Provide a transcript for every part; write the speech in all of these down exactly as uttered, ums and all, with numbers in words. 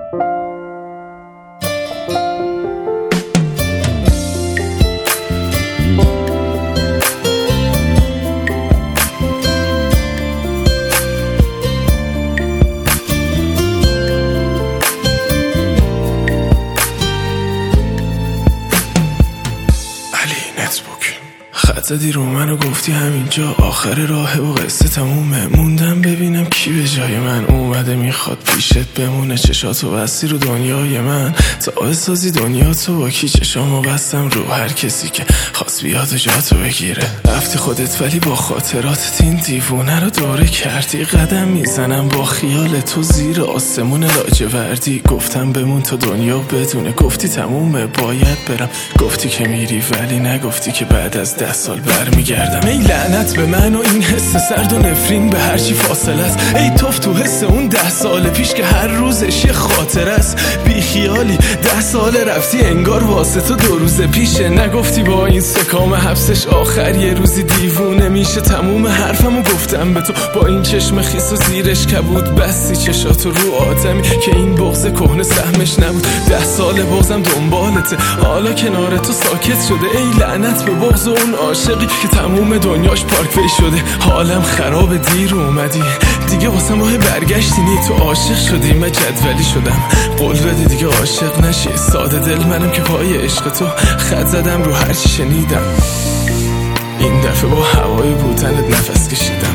زدی رو منو گفتی همینجا آخر راهه و قصه تمومه. موندم ببینم کی به جای من اومده میخواد پیشت بمونه. چشاتو بستی رو دنیای من تا سازی دنیا تو با کی. چشامو بستم رو هر کسی که خواست بیاد و جاتو بگیره. رفتی خودت ولی با خاطراتت این دیوونه رو دوره کردی. قدم میزنم با خیال تو زیر آسمون لاجوردی. گفتم بمون تا دنیا بدونه. گفتی تمومه باید برم. گفتی که میری ولی نگفتی که بعد از ده سال برمیگردم. ای لعنت به من و این حس سرد و نفرین به هرچی فاصله است. ای توف تو حس اون ده سال پیش که هر روزش یه خاطر است. بی خیالی ده سال رفتی انگار واسه تو دو روز پیشه. نگفتی با این سکام حبسش آخر یه روزی دیوونه میشه. تموم حرفمو گفتم به تو با این چشم خیس و زیرش کبود. بستی چشاتو رو آدمی که این بغض کهنه سهمش نبود. ده سال بغضم دنبالته حالا کنار تو ساکت شده. ای لعنت به بغض اون عاشقی که تموم دنیاش پارک وی شده. حالم خراب دیر اومدی دیگه واسم راه برگشتی نی. تو عاشق شدی من جدولی شدم. قول بده دیگه عاشق نشی. ساده دل منم که پای عشق تو خط زدم رو هرچی شنیدم. این دفعه با هوای بوتنت نفس کشیدم.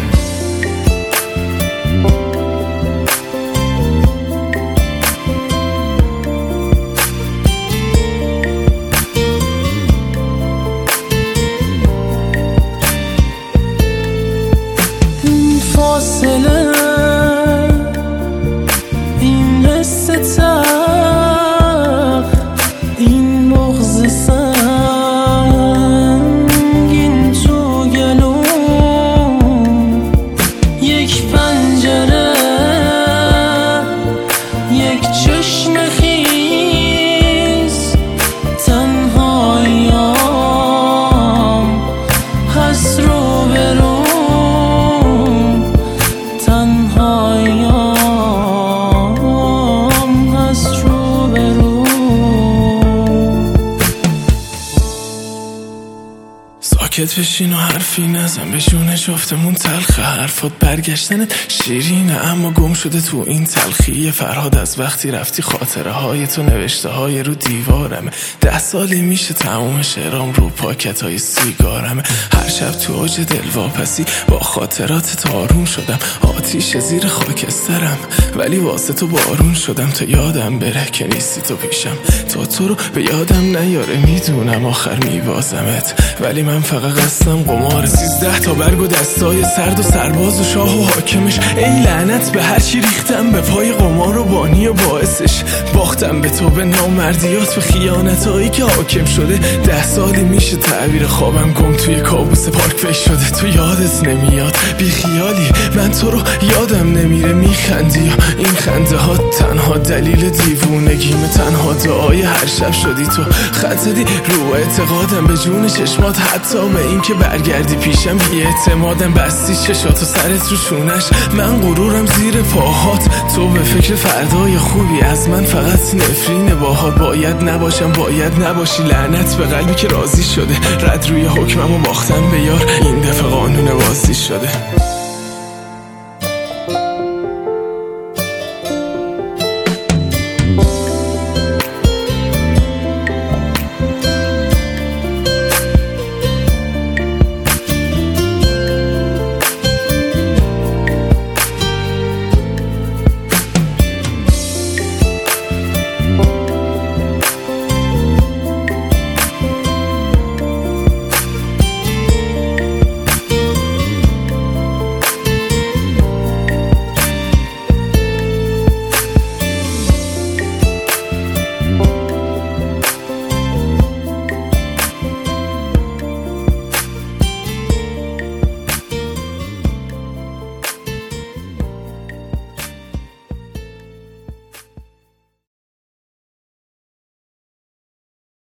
فاصله این حس تلخ این بغض سنگین تو گلوم. یک پنجره یک چشم خیس تنهاییام هست رو برو. ساکت بشین و حرفی نزن به جون جفتمون تلخه. حرفات برگشتنت شیرینه اما گم شده تو این تلخی. فرهاد از وقتی رفتی خاطره های تو نوشته های رو دیوارمه. ده سالی میشه تموم شعرام رو پاکت های سیگارمه. هر شب تو اوج دلواپسی با خاطرات تارون شدم. آتیش زیر خاکسترم ولی واسه تو بارون شدم. تا یادم بره که نیستی تو پیشم. تا تو رو به یادم نیاره میدونم آخر میبازمت. ولی من فقط قصدم قمار سیزده تا برگ و دستای سرد و سرباز و شاه و حاکمش. ای لعنت به هر چی ریختم به پای قمار و بانی و باعثش. باختم به تو به نامردیات به خیانتایی که حاکم شده. ده سالی میشه تعبیر خوابم گم توی کابوس پارک وی شده. تو یادت نمیاد بی خیالی من تو رو یادم نمیره. میخندی این خنده ها تنها دلیل دیوونگیمه. تنها دعای هر شب شدی تو خط زدی رو اعتقادم به جون چشمات. حتی به این که برگردی پیشم بی اعتمادم. بستی چشات و سرت رو شونش من غرورم زیر پاهات. تو به فکر فردای خوبی از من فقط نفرین باهات. باید نباشم باید نباشی لعنت به قلبی که راضی شده. رد روی حکمم و باختم به یار این دفعه قانون بازی شده.